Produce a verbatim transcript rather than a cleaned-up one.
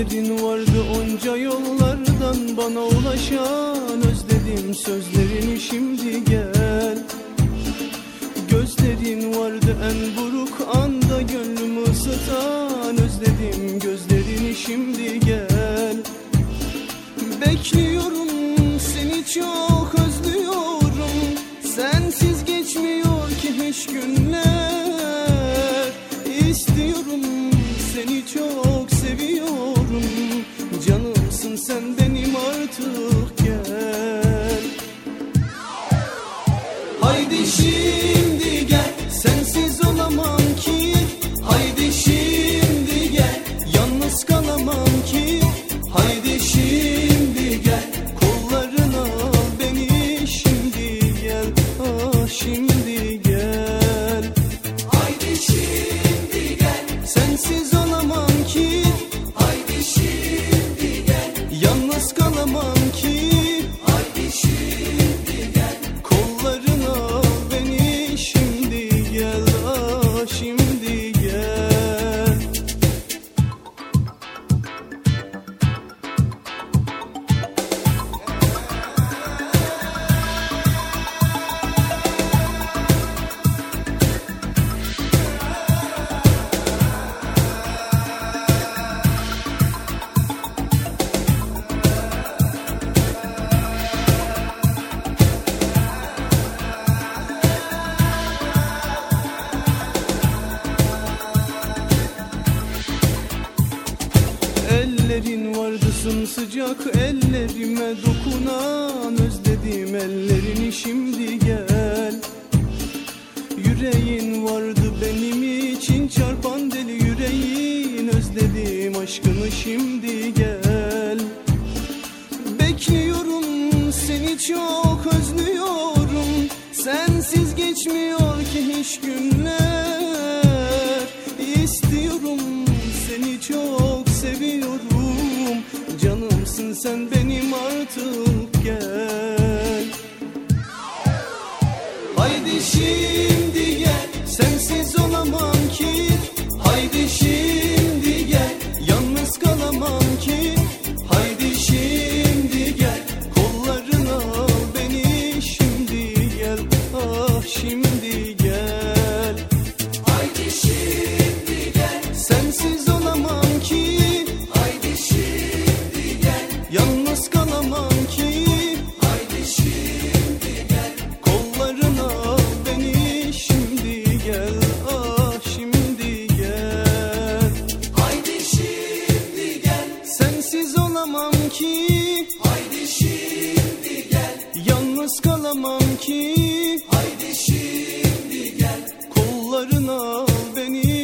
Gözlerin vardı onca yollardan bana ulaşan, özledim sözlerini şimdi gel. Gözlerin vardı en buruk anda gönlümü ısıtan, özledim gözlerini şimdi gel. Bekliyorum seni çok özlüyorum, sensiz geçmiyor ki hiç günler. İstiyorum seni çok seviyorum, canımsın sen benim artık gel. Haydi şimdi gel, sensiz olamam ki. Haydi şimdi gel, yalnız kalamam ki. Haydi şimdi gel, kollarına al beni şimdi gel. Ah şimdi gel. Haydi şimdi gel, sensiz olamam ki. Haydi şimdi gel, yalnız kalamam ki. Haydi şimdi gel, kollarına al beni şimdi gel. Ah şimdi gel. Ellerin vardı sımsıcak, ellerime dokunan, özledim ellerini şimdi gel. Yüreğin vardı benim için çarpan deli yüreğin, özledim aşkını şimdi gel. Bekliyorum seni çok özlüyorum, sensiz geçmiyor ki hiç günler. İstiyorum seni çok seviyorum, canımsın sen benim artık gel. Haydi şimdi gel, sensiz olamam ki. Haydi şimdi gel, yalnız kalamam ki. Haydi şimdi gel, kollarına al beni şimdi gel. Ah şimdi gel. Haydi şimdi gel, sensiz olamam ki. Haydi şimdi gel, yalnız kalamam ki. Haydi şimdi gel, kollarına al beni şimdi gel. Ah şimdi gel. Haydi şimdi gel, sensiz olamam ki. Haydi şimdi gel, yalnız kalamam ki. Haydi şimdi gel, kollarına al beni.